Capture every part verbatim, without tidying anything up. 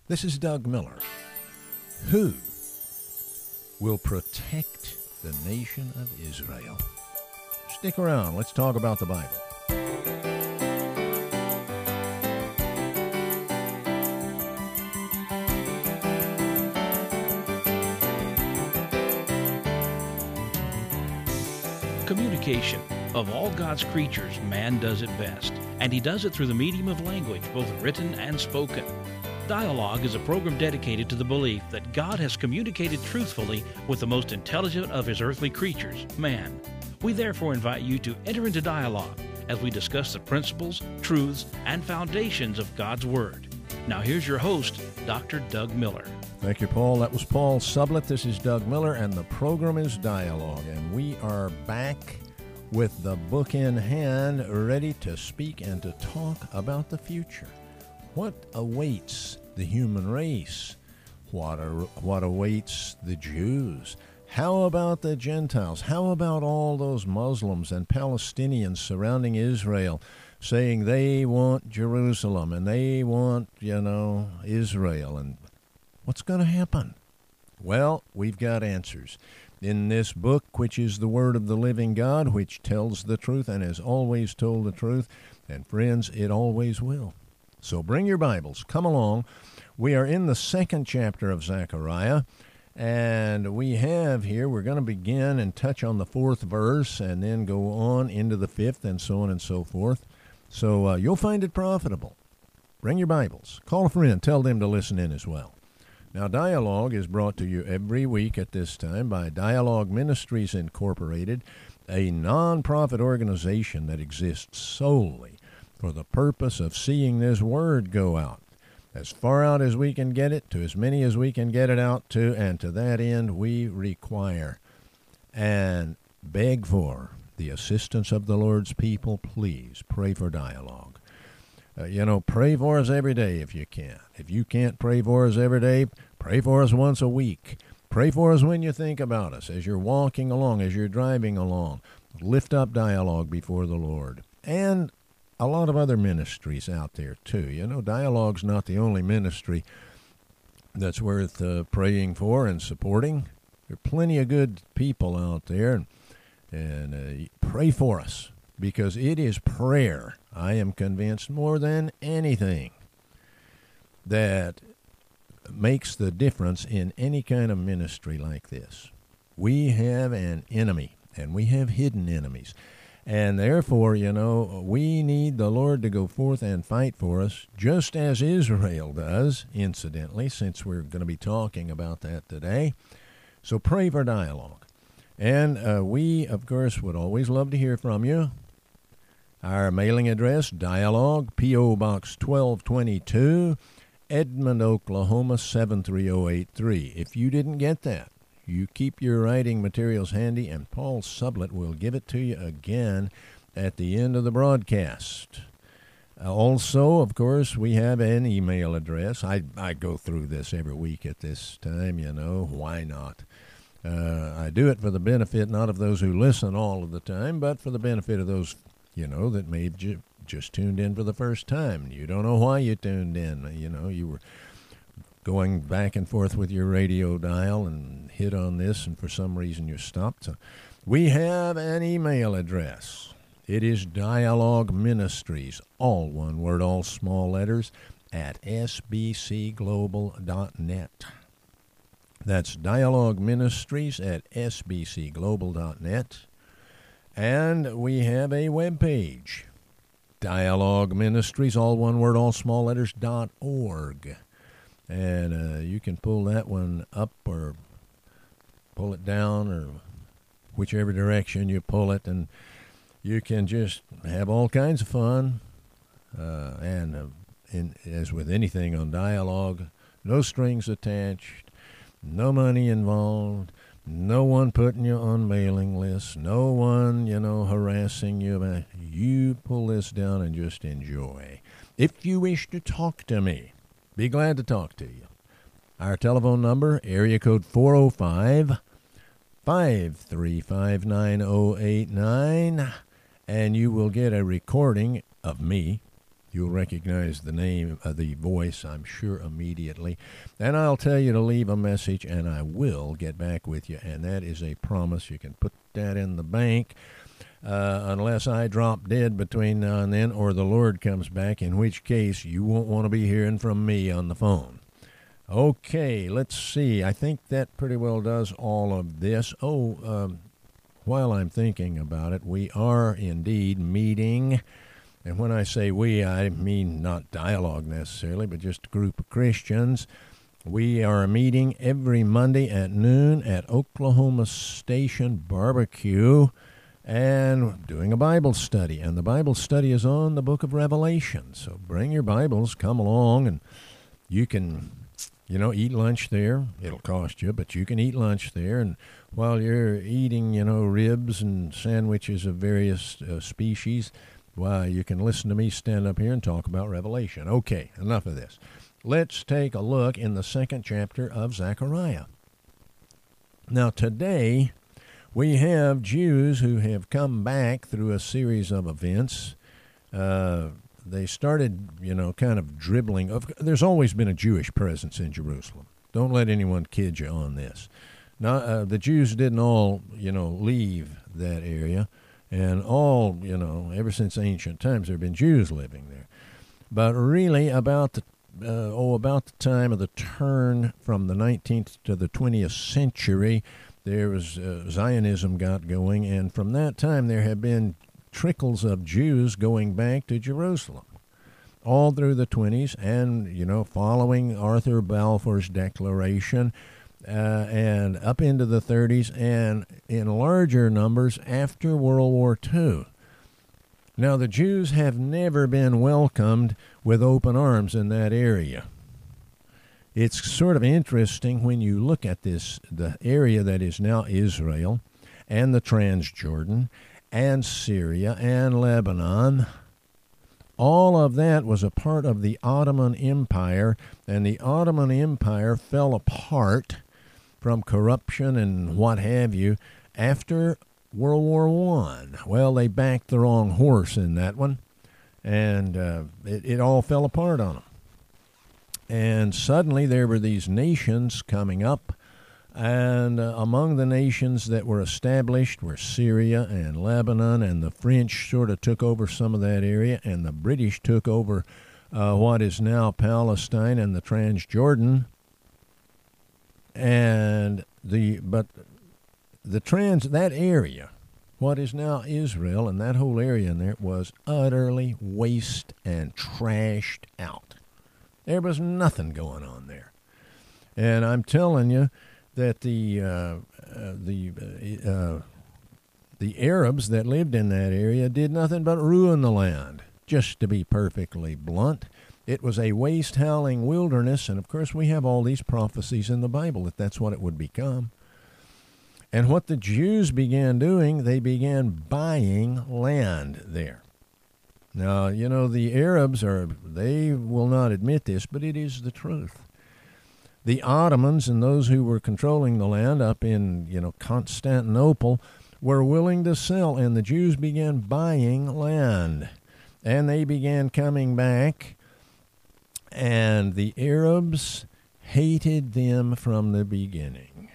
This is Doug Miller. Who will protect the nation of Israel? Stick around. Let's talk about the Bible. Communication. Of all God's creatures, man does it best, and he does it through the medium of language, both written and spoken. Dialogue is a program dedicated to the belief that God has communicated truthfully with the most intelligent of his earthly creatures, man. We therefore invite you to enter into dialogue as we discuss the principles, truths, and foundations of God's Word. Now here's your host, Doctor Doug Miller. Thank you, Paul. That was Paul Sublett. This is Doug Miller, and the program is Dialogue, and we are back with the book in hand, ready to speak and to talk about the future. What awaits the human race? What, are, what awaits the Jews? How about the Gentiles? How about all those Muslims and Palestinians surrounding Israel saying they want Jerusalem and they want, you know, Israel? And what's going to happen? Well, we've got answers in this book, which is the Word of the living God, which tells the truth and has always told the truth. And friends, it always will. So bring your Bibles. Come along. We are in the second chapter of Zechariah, and we have here, we're going to begin and touch on the fourth verse and then go on into the fifth and so on and so forth. So uh, you'll find it profitable. Bring your Bibles. Call a friend. Tell them to listen in as well. Now, Dialogue is brought to you every week at this time by Dialogue Ministries Incorporated, a non-profit organization that exists solely for the purpose of seeing this word go out as far out as we can get it, to as many as we can get it out to, and to that end we require and beg for the assistance of the Lord's people. Please pray for Dialogue. Uh, you know, pray for us every day if you can. If you can't pray for us every day, pray for us once a week. Pray for us when you think about us, as you're walking along, as you're driving along. Lift up Dialogue before the Lord. And a lot of other ministries out there, too. You know, Dialogue's not the only ministry that's worth uh, praying for and supporting. There are plenty of good people out there, and, and uh, pray for us, because it is prayer, I am convinced, more than anything, that makes the difference in any kind of ministry like this. We have an enemy, and we have hidden enemies. And therefore, you know, we need the Lord to go forth and fight for us, just as Israel does, incidentally, since we're going to be talking about that today. So pray for Dialogue. And uh, we, of course, would always love to hear from you. Our mailing address, Dialogue, P O. Box twelve twenty-two, Edmond, Oklahoma, seven three zero eight three. If you didn't get that, you keep your writing materials handy, and Paul Sublett will give it to you again at the end of the broadcast. Uh, also, of course, we have an email address. I, I go through this every week at this time, you know. Why not? Uh, I do it for the benefit not of those who listen all of the time, but for the benefit of those, you know, that may have ju- just tuned in for the first time. You don't know why you tuned in. You know, you were going back and forth with your radio dial and hit on this, and for some reason you stopped. So we have an email address. It is Dialogue Ministries, all one word, all small letters, at s b c global dot net. That's Dialogue Ministries at s b c global dot net. And we have a web page, Dialogue Ministries, all one word, all small letters, dot org. And uh, you can pull that one up or pull it down, or whichever direction you pull it, and you can just have all kinds of fun. Uh, and uh, in, as with anything on Dialogue, no strings attached, no money involved, no one putting you on mailing lists, no one, you know, harassing you. You pull this down and just enjoy. If you wish to talk to me, be glad to talk to you. Our telephone number, area code four oh five, five three five, nine oh eight nine, and you will get a recording of me You'll recognize the name, uh, the voice, I'm sure, immediately. And I'll tell you to leave a message, and I will get back with you. And that is a promise. You can put that in the bank, uh, unless I drop dead between now and then, or the Lord comes back, in which case you won't want to be hearing from me on the phone. Okay, let's see. I think that pretty well does all of this. Oh, um, while I'm thinking about it, we are indeed meeting. And when I say we, I mean not dialogue necessarily, but just a group of Christians. We are meeting every Monday at noon at Oklahoma Station Barbecue and doing a Bible study. And the Bible study is on the book of Revelation. So bring your Bibles, come along, and you can, you know, eat lunch there. It'll cost you, but you can eat lunch there. And while you're eating, you know, ribs and sandwiches of various uh, species, why, you can listen to me stand up here and talk about Revelation. Okay, enough of this. Let's take a look in the second chapter of Zechariah. Now, today, we have Jews who have come back through a series of events. Uh, they started, you know, kind of dribbling. Of, there's always been a Jewish presence in Jerusalem. Don't let anyone kid you on this. Now, uh, the Jews didn't all, you know, leave that area. And all, you know, ever since ancient times, there have been Jews living there. But really, about the, uh, oh, about the time of the turn from the nineteenth to the twentieth century, there was uh, Zionism got going, and from that time there have been trickles of Jews going back to Jerusalem, all through the twenties, and, you know, following Arthur Balfour's declaration, Uh, and up into the thirties, and in larger numbers after World War Two. Now, the Jews have never been welcomed with open arms in that area. It's sort of interesting when you look at this, the area that is now Israel, and the Transjordan, and Syria, and Lebanon. All of that was a part of the Ottoman Empire, and the Ottoman Empire fell apart from corruption and what have you after World War One. Well, they backed the wrong horse in that one, and uh, it, it all fell apart on them. And suddenly there were these nations coming up, and uh, among the nations that were established were Syria and Lebanon, and the French sort of took over some of that area, and the British took over uh, what is now Palestine and the Transjordan. And the but the trans that area, what is now Israel, and that whole area in there was utterly waste and trashed out. There was nothing going on there, and I'm telling you that the uh, uh, the uh, the Arabs that lived in that area did nothing but ruin the land. Just to be perfectly blunt. It was a waste-howling wilderness, and of course we have all these prophecies in the Bible that that's what it would become. And what the Jews began doing, they began buying land there. Now, you know, the Arabs are, they will not admit this, but it is the truth. The Ottomans and those who were controlling the land up in, you know, Constantinople were willing to sell, and the Jews began buying land. And they began coming back. And the Arabs hated them from the beginning.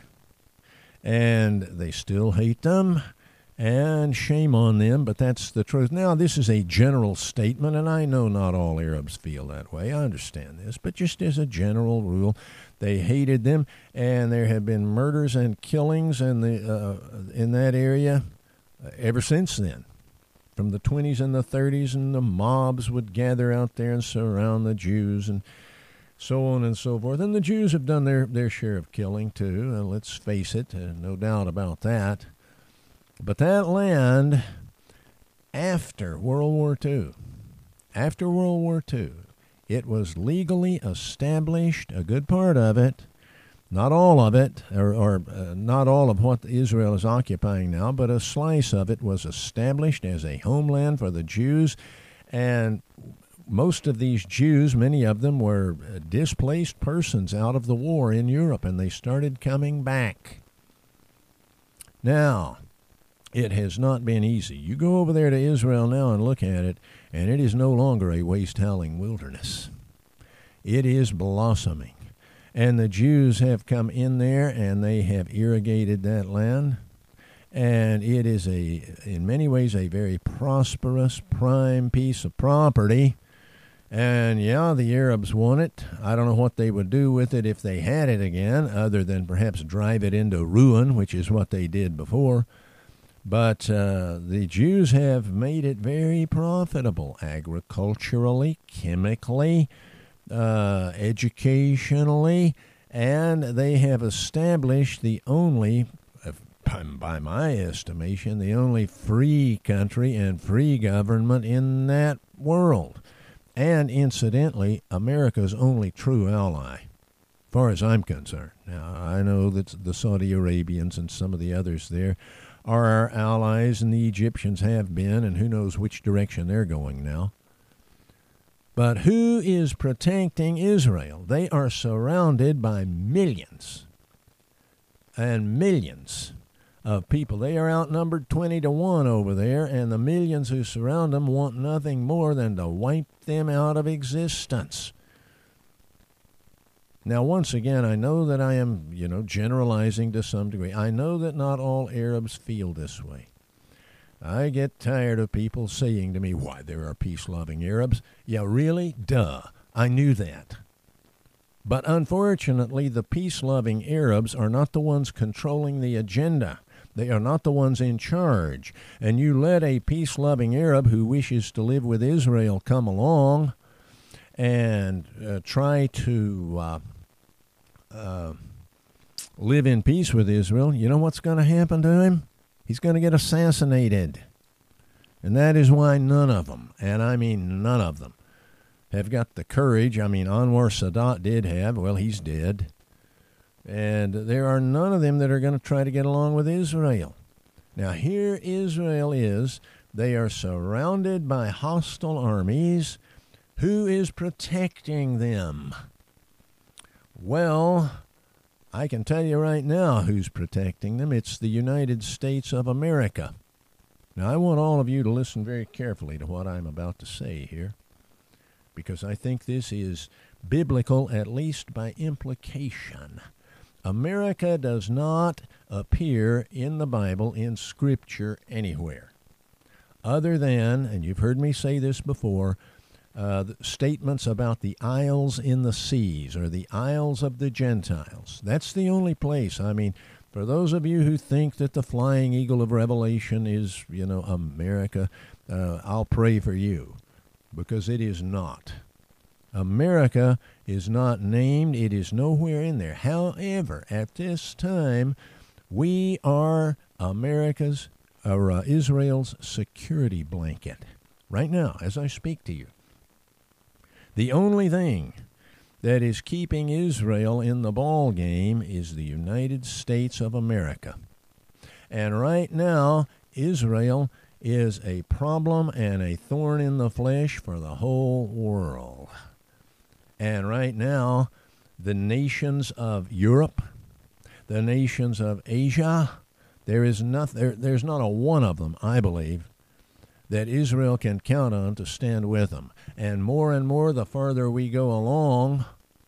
And they still hate them, and shame on them, but that's the truth. Now, this is a general statement, and I know not all Arabs feel that way. I understand this, but just as a general rule, they hated them, and there have been murders and killings in, the, uh, in that area ever since then. From the twenties and the thirties, and the mobs would gather out there and surround the Jews, and so on and so forth. And the Jews have done their, their share of killing, too. Uh, let's face it, uh, no doubt about that. But that land, after World War Two, after World War Two, it was legally established, a good part of it, not all of it, or, or uh, not all of what Israel is occupying now, but a slice of it was established as a homeland for the Jews. And most of these Jews, many of them were displaced persons out of the war in Europe, and they started coming back. Now, It has not been easy. You go over there to Israel now and look at it, and it is no longer a waste-howling wilderness. It is blossoming. And the Jews have come in there, and they have irrigated that land. And it is, a, in many ways, a very prosperous, prime piece of property. And, yeah, the Arabs want it. I don't know what they would do with it if they had it again, other than perhaps drive it into ruin, which is what they did before. But uh, the Jews have made it very profitable, agriculturally, chemically, uh, educationally, and they have established the only, by my estimation, the only free country and free government in that world. And incidentally, America's only true ally, as far as I'm concerned. Now, I know that the Saudi Arabians and some of the others there are our allies, and the Egyptians have been, and who knows which direction they're going now. But who is protecting Israel? They are surrounded by millions and millions of people. They are outnumbered twenty to one over there, and the millions who surround them want nothing more than to wipe them out of existence. Now, once again, I know that I am, you know, generalizing to some degree. I know that not all Arabs feel this way. I get tired of people saying to me, why, there are peace-loving Arabs. Yeah, really? Duh. I knew that. But unfortunately, the peace-loving Arabs are not the ones controlling the agenda. They are not the ones in charge. And you let a peace-loving Arab who wishes to live with Israel come along and uh, try to uh, uh, live in peace with Israel, you know what's going to happen to him? He's going to get assassinated. And that is why none of them, and I mean none of them, have got the courage. I mean, Anwar Sadat did have. Well, he's dead. And there are none of them that are going to try to get along with Israel. Now, here Israel is. They are surrounded by hostile armies. Who is protecting them? Well, I can tell you right now who's protecting them. It's the United States of America. Now, I want all of you to listen very carefully to what I'm about to say here, because I think this is biblical, at least by implication. America does not appear in the Bible, in Scripture, anywhere, other than, and you've heard me say this before, Uh, statements about the isles in the seas, or the isles of the Gentiles. That's the only place. I mean, for those of you who think that the flying eagle of Revelation is, you know, America, uh, I'll pray for you, because it is not. America is not named. It is nowhere in there. However, at this time, we are America's, or uh, Israel's security blanket. Right now, as I speak to you. The only thing that is keeping Israel in the ball game is the United States of America. And right now, Israel is a problem and a thorn in the flesh for the whole world. And right now, the nations of Europe, the nations of Asia, there is not, there, there's not a one of them, I believe, that Israel can count on to stand with them. And more and more, the farther we go along,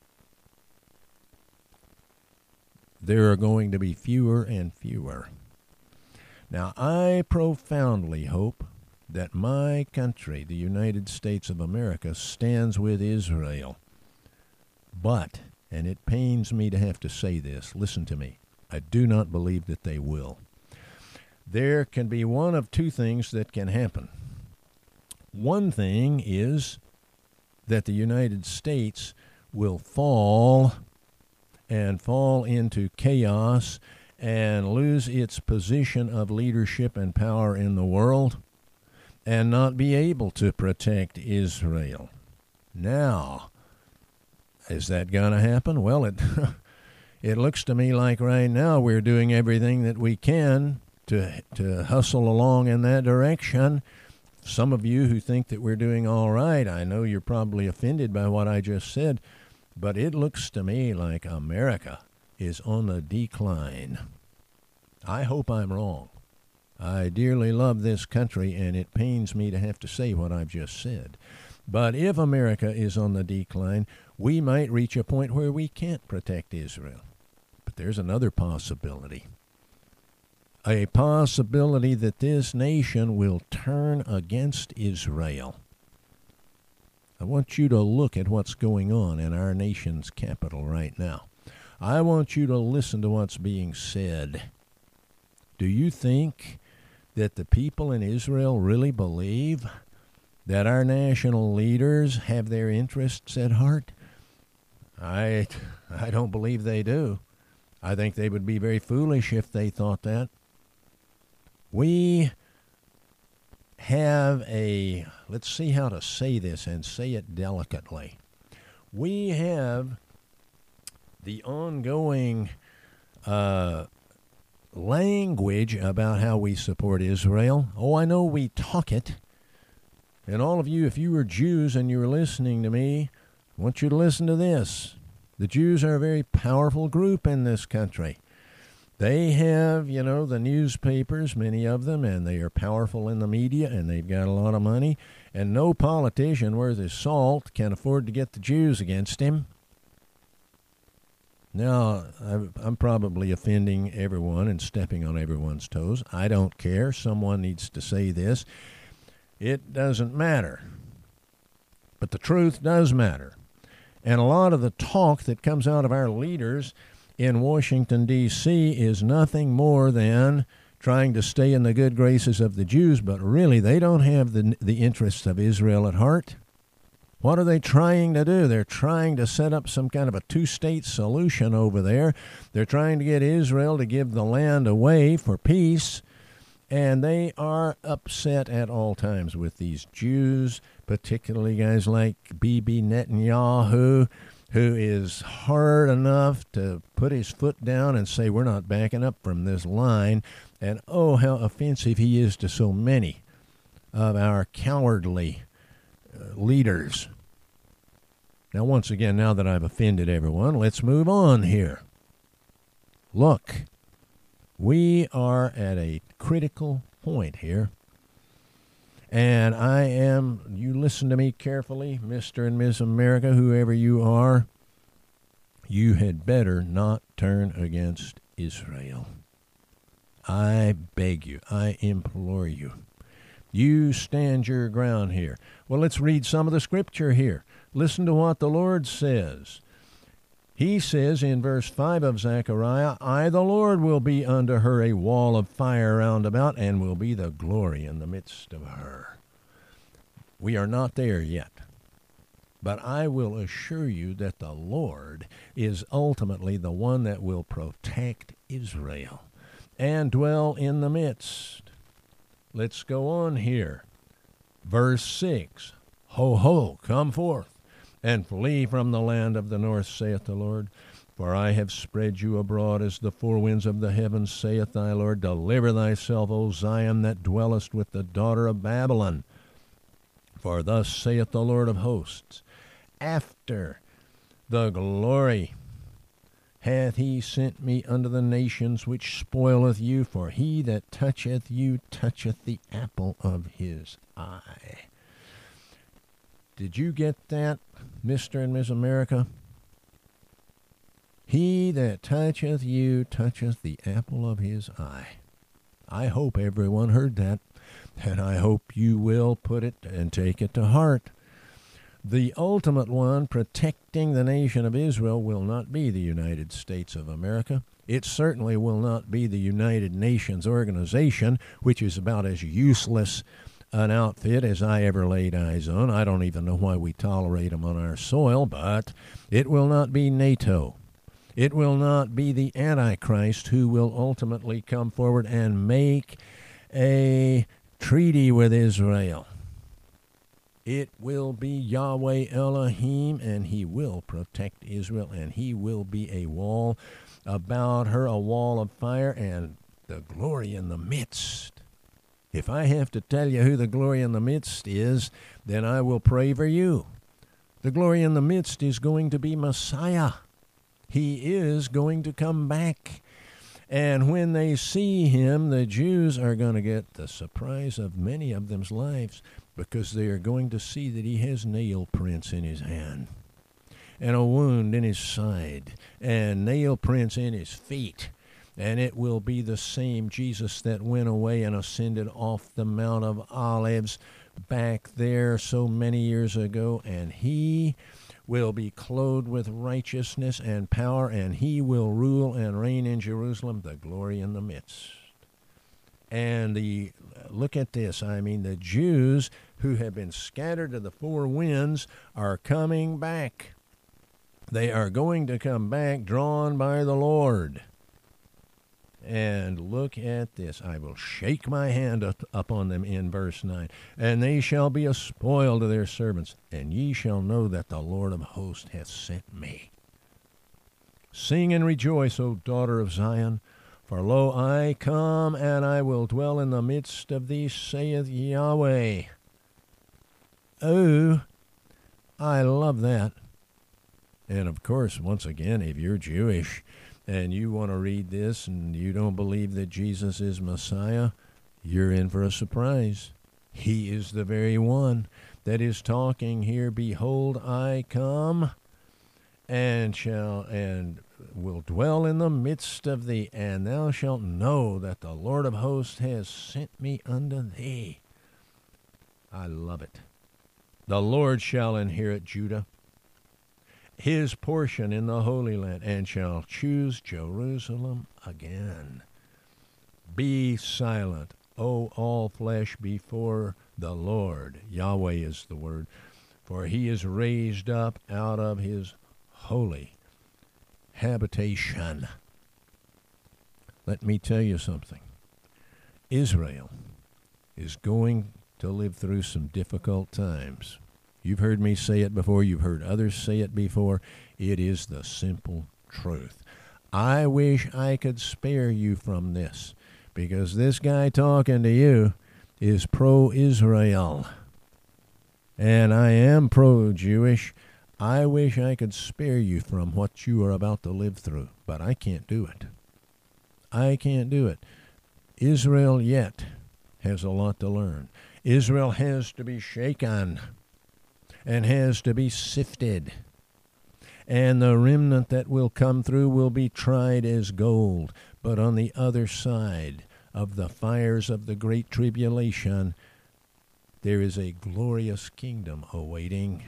there are going to be fewer and fewer. Now, I profoundly hope that my country, the United States of America, stands with Israel. But, and it pains me to have to say this, listen to me, I do not believe that they will. There can be one of two things that can happen. One thing is that the United States will fall and fall into chaos and lose its position of leadership and power in the world and not be able to protect Israel. Now, is that going to happen? Well, it it looks to me like right now we're doing everything that we can to to hustle along in that direction. Some of you who think that we're doing all right, I know you're probably offended by what I just said, but it looks to me like America is on the decline. I hope I'm wrong. I dearly love this country, and it pains me to have to say what I've just said. But if America is on the decline, we might reach a point where we can't protect Israel. But there's another possibility. A possibility that this nation will turn against Israel. I want you to look at what's going on in our nation's capital right now. I want you to listen to what's being said. Do you think that the people in Israel really believe that our national leaders have their interests at heart? I, I don't believe they do. I think they would be very foolish if they thought that. We have a, let's see how to say this and say it delicately. We have the ongoing uh, language about how we support Israel. Oh, I know we talk it. And all of you, if you were Jews and you were listening to me, I want you to listen to this. The Jews are a very powerful group in this country. They have, you know, the newspapers, many of them, and they are powerful in the media, and they've got a lot of money. And no politician worth his salt can afford to get the Jews against him. Now, I'm probably offending everyone and stepping on everyone's toes. I don't care. Someone needs to say this. It doesn't matter. But the truth does matter. And a lot of the talk that comes out of our leaders in Washington, D C is nothing more than trying to stay in the good graces of the Jews, but really they don't have the, the interests of Israel at heart. What are they trying to do? They're trying to set up some kind of a two-state solution over there. They're trying to get Israel to give the land away for peace, and they are upset at all times with these Jews, particularly guys like Bibi Netanyahu, who is hard enough to put his foot down and say, we're not backing up from this line. And oh, how offensive he is to so many of our cowardly uh, leaders. Now, once again, now that I've offended everyone, let's move on here. Look, we are at a critical point here. And I am, you listen to me carefully, Mister and Miss America, whoever you are, you had better not turn against Israel. I beg you, I implore you. You stand your ground here. Well, let's read some of the scripture here. Listen to what the Lord says. He says in verse five of Zechariah, I, the Lord, will be unto her a wall of fire round about, and will be the glory in the midst of her. We are not there yet. But I will assure you that the Lord is ultimately the one that will protect Israel and dwell in the midst. Let's go on here. Verse six, Ho, ho, come forth, and flee from the land of the north, saith the Lord. For I have spread you abroad as the four winds of the heavens, saith thy Lord. Deliver thyself, O Zion, that dwellest with the daughter of Babylon. For thus saith the Lord of hosts, after the glory hath he sent me unto the nations which spoileth you, for he that toucheth you toucheth the apple of his eye. Did you get that, Mister and Miss America? He that toucheth you toucheth the apple of his eye. I hope everyone heard that, and I hope you will put it and take it to heart. The ultimate one protecting the nation of Israel will not be the United States of America. It certainly will not be the United Nations organization, which is about as useless an outfit as I ever laid eyes on. I don't even know why we tolerate them on our soil, but it will not be NATO. It will not be the Antichrist who will ultimately come forward and make a treaty with Israel. It will be Yahweh Elohim, and he will protect Israel, and he will be a wall about her, a wall of fire, and the glory in the midst. If I have to tell you who the glory in the midst is, then I will pray for you. The glory in the midst is going to be Messiah. He is going to come back. And when they see him, the Jews are going to get the surprise of many of them's lives, because they are going to see that he has nail prints in his hand, and a wound in his side, and nail prints in his feet. And it will be the same Jesus that went away and ascended off the Mount of Olives back there so many years ago, and he will be clothed with righteousness and power, and he will rule and reign in Jerusalem, the glory in the midst. And the look at this, I mean, the Jews who have been scattered to the four winds are coming back. They are going to come back drawn by the Lord. And look at this. I will shake my hand up, up on them in verse nine. And they shall be a spoil to their servants. And ye shall know that the Lord of hosts hath sent me. Sing and rejoice, O daughter of Zion. For lo, I come, and I will dwell in the midst of thee, saith Yahweh. Oh, I love that. And of course, once again, if you're Jewish and you want to read this and you don't believe that Jesus is Messiah, you're in for a surprise. He is the very one that is talking here. Behold, I come and shall and will dwell in the midst of thee, and thou shalt know that the Lord of hosts has sent me unto thee. I love it. The Lord shall inherit Judah, his portion in the Holy Land, and shall choose Jerusalem again. Be silent, O all flesh, before the Lord. Yahweh is the word. For he is raised up out of his holy habitation. Let me tell you something. Israel is going to live through some difficult times. You've heard me say it before. You've heard others say it before. It is the simple truth. I wish I could spare you from this, because this guy talking to you is pro-Israel. And I am pro-Jewish. I wish I could spare you from what you are about to live through, but I can't do it. I can't do it. Israel yet has a lot to learn. Israel has to be shaken and has to be sifted. And the remnant that will come through will be tried as gold. But on the other side of the fires of the great tribulation, there is a glorious kingdom awaiting.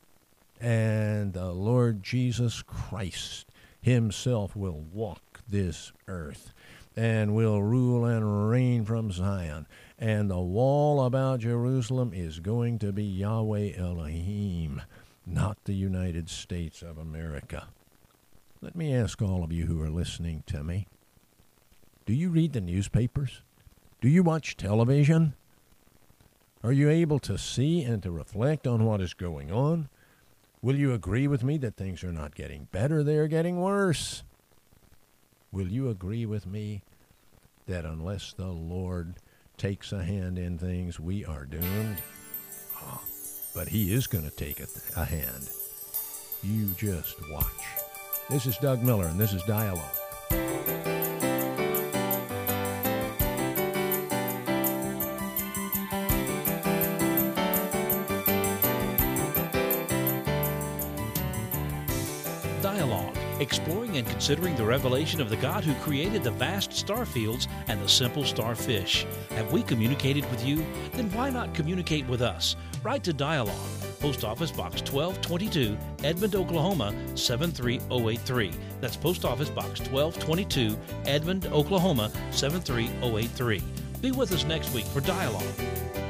And the Lord Jesus Christ himself will walk this earth and will rule and reign from Zion. And the wall about Jerusalem is going to be Yahweh Elohim, not the United States of America. Let me ask all of you who are listening to me, do you read the newspapers? Do you watch television? Are you able to see and to reflect on what is going on? Will you agree with me that things are not getting better, they are getting worse? Will you agree with me that unless the Lord takes a hand in things, we are doomed? Oh, but he is going to take a, a hand. You just watch. This is Doug Miller, and this is Dialogue. Dialogue, exploring and considering the revelation of the God who created the vast star fields and the simple starfish. Have we communicated with you? Then why not communicate with us? Write to Dialogue, Post Office Box twelve twenty-two, Edmond, Oklahoma seven three zero eight three. That's Post Office Box twelve twenty-two, Edmond, Oklahoma seven three zero eight three. Be with us next week for Dialogue.